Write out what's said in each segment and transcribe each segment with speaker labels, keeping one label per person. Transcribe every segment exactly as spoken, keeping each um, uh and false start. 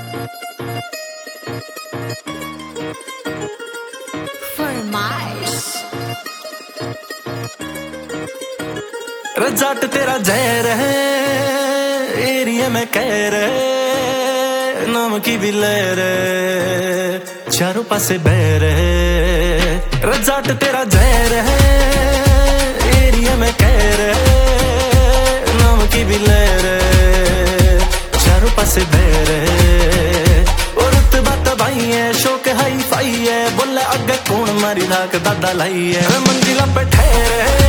Speaker 1: रजाट तेरा जहर है एरिया में कह रहे नाम की भी लहर है चारों पासे बह रहे। रजाट तेरा जहर है एरिया में कह रहे नाम की भी लहर है चारों पासे बह रहे। और रुतबा तबाही है शौक हाई फाई है बोले अगे कौन मारी धाक दादा लाई है। मंजिला पे ठहरे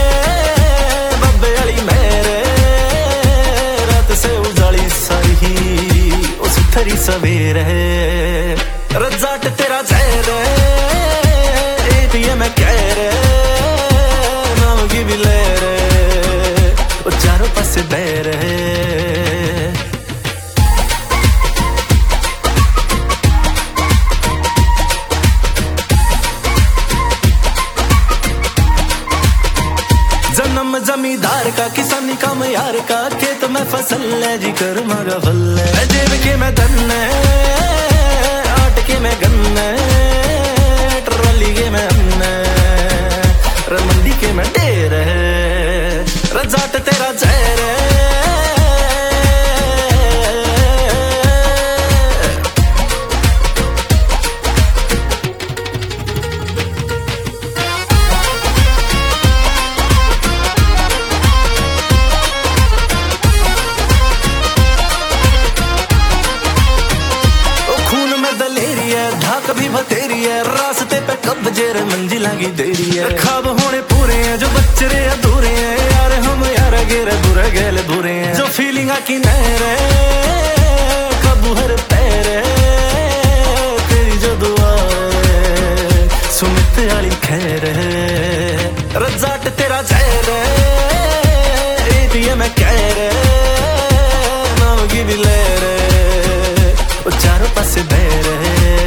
Speaker 1: मेरे रात से उजाली सारी उस थरी सवेर है। रजाट तेरा जहर है एरिया में कह रहे नाम की भी लहर है वो चारों पासे बह रहे। जन्म जमींदार का किसानी काम यार का खेत में फसल है जी कर मगा फल है जेब के में धन है आट के में गन्न है ट्रली के में अन्न है मंडी के में ढेर है। रजाट तेरा जहर है धाक भी बतेरी है रास्ते पे कब्जे रे मंजिला की देरी है। ख्वाब होने पूरे हैं जो बच्चे रे अधूरे हैं यार हम यार गेरे बुरे गेले बुरे हैं। जो फीलिंग की नहर है कबू हर पैर है तेरी जो दुआ है सुमित वाली खैर है। रजाट तेरा जहर है एरिया में कह रहे नाम की भी लहर है वो चारों पासे बह रहे।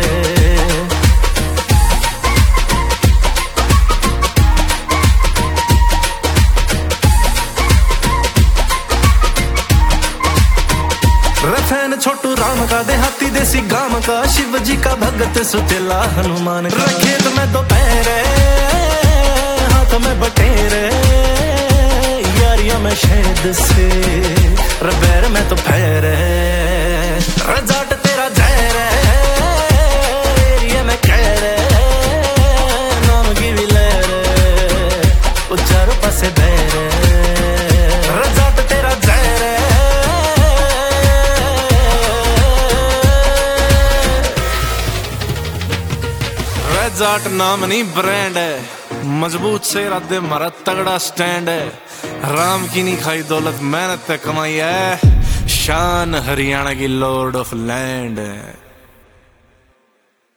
Speaker 1: रफैन छोटू राम का देहाती देसी गाम का शिव जी का भगत सुचेला हनुमान का। खेत में दोपहर हाथ में बटेर यारिया में शहद से रबैर में तो फैर है। रजाट तेरा जहर है एरिया में कह रहे नाम की भी लहर है वो चारों पासे बह रहे। रजाट तेरा जहर है रजाट नाम नहीं ब्रांड है मजबूत से इरादे मारा तगड़ा स्टैंड है। राम की नहीं खाई दौलत मेहनत पे कमाई है शान हरियाणा की लॉर्ड ऑफ लैंड है।